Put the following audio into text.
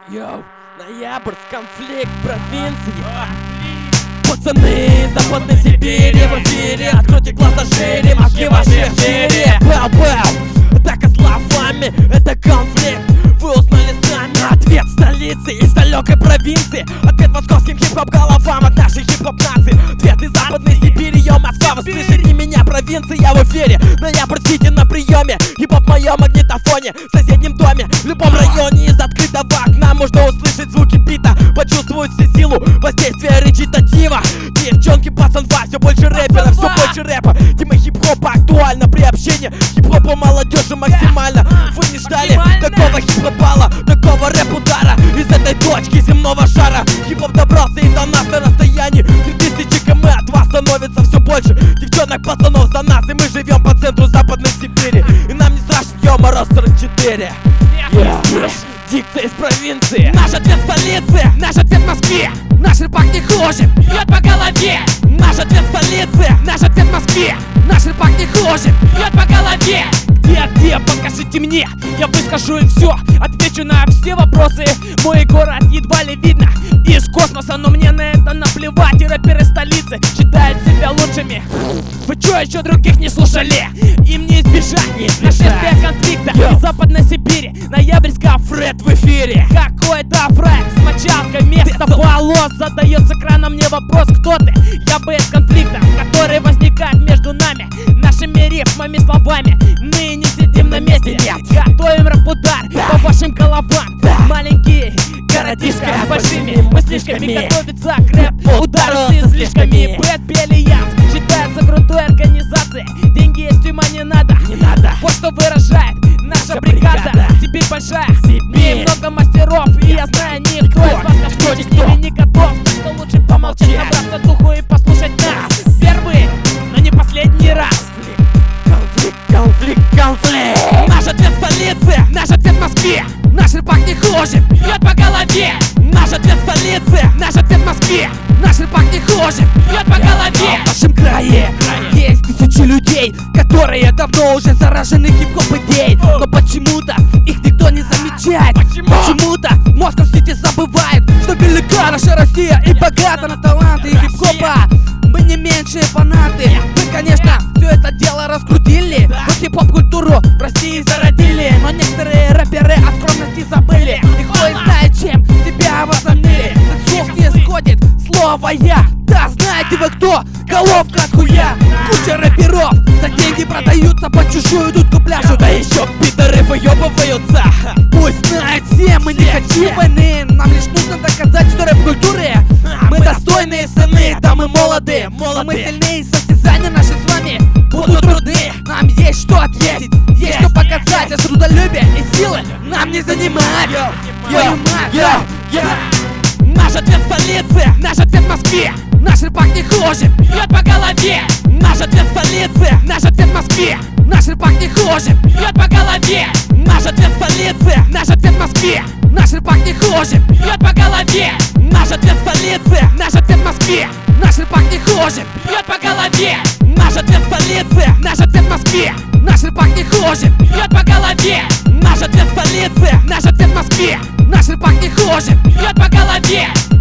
Йоу, ноябрьск, конфликт провинции. Пацаны, Западной Сибири в эфире. Откройте глаза шире, мозги ваши в жире. Бау-бау, атака словами, это конфликт. Вы узнали сами ответ столицы из далекой провинции. Ответ московским хип-хоп головам от нашей хип-хоп нации. Ответ из Западной Сибири, йо, Москва, вы слышите меня, провинция в эфире. Ноябрь, сидите на приеме, хип-хоп в моем магнитофоне. В соседнем доме, в любом районе, из открытого окна можно услышать звуки бита, почувствовать всю силу воздействия речитатива. Девчонки, пацанва, все больше рэперов, все больше рэпа. Тема хип-хопа актуальна при общении. Хип-хопа молодежи максимально. Вы не ждали такого хип-хопала, такого рэп-удара из этой точки земного шара. Хип-хоп добрался и до нас на расстоянии 3000 км от вас становится все больше. Девчонок, пацанов за нас, и мы живем по центру Западной Сибири. И нам не страшен, йо, мороз 44. Дикция из провинции. Наш ответ в столице, наш ответ в Москве. Наш рэпак не хуже, бьет по голове. Наш ответ в столице, наш ответ в Москве. Наш рэпак не хуже, бьет по голове. Где, покажите мне, я выскажу им все. Отвечу на все вопросы. Мой город едва ли видно из космоса, но мне на это наплевать. И рэперы столицы считают себя лучшими. Вы чё, еще других не слушали? Им не избежать нашествия конфликта из Западной Сибири. Ноябрьская Фред в эфире. Какой-то фраг с мочалкой вместо волос. Задает с экрана мне вопрос: кто ты? Я бы из конфликта, который возникает между нами, нашими рифмами, словами. Мы не сидим на месте, нет, готовим рэп-удар по вашим головам. Маленький городишко с большими мыслишками готовится к рэп-удару с излишками. Бэт Белиянс считается крутой организацией. Деньги есть, ума не надо. Вот что выражает наша бригада. Сибирь большая, Сибирь много мастеров, и я знаю, никто из вас ко встрече с ними не готов. Так что лучше помолчать, набраться духу и послушать нас. Первый, но не последний раз. Конфликт. Наш ответ в столице, наш ответ в Москве. Наш рэпак не хуже, бьет по голове. Наш ответ в столице, наш ответ в Москве. Наш рэпак не хуже, бьет по голове. В нашем крае есть тысячи людей, которые давно уже заражены хип-хоп идей. Но почему-то их никто не замечает. Почему-то Москва-Сити забывает, что велика наша Россия и богата на таланты хип-хопа. Мы не меньшие фанаты. Вы, конечно, все это дело раскрутили. Вы хип-хоп-культуру в России зародили. Но некоторые рэперы о скромности забыли. И хуй знает, чем себя возомнили. С слов не сходит слово «я». Да знаете вы кто? Головка от хуя. Куча рэперов за деньги продаются, по чужую дудку пляшут. Да еще пидоры выебываются. Пусть знает все, мы не хотим войны. Нам лишь нужно доказать, что рэп-культуре мы достойные сыны. Да мы молоды, мы сильнее. Состязания наши с вами будут трудны. Нам есть что ответить, есть что показать. А трудолюбие и силы нам не занимать. Наш ответ в столице, наш ответ в Москве. Наш рэпак не хуже, бьет по голове. Наш ответ в столице, наш ответ в Москве. Наш рэпак не хуже, бьет по голове. Наш ответ в столице, наш ответ в Москве. Наш рэпак не хуже, бьет по голове. Наш ответ в столице, наш ответ в Москве. Наш рэпак не хуже, бьет по голове. Наш ответ в столице, наш ответ в Москве. Наш рэпак не хуже, бьет по голове. Наш ответ в столице, наш ответ в Москве. Наш рэпак не хуже, бьет по голове.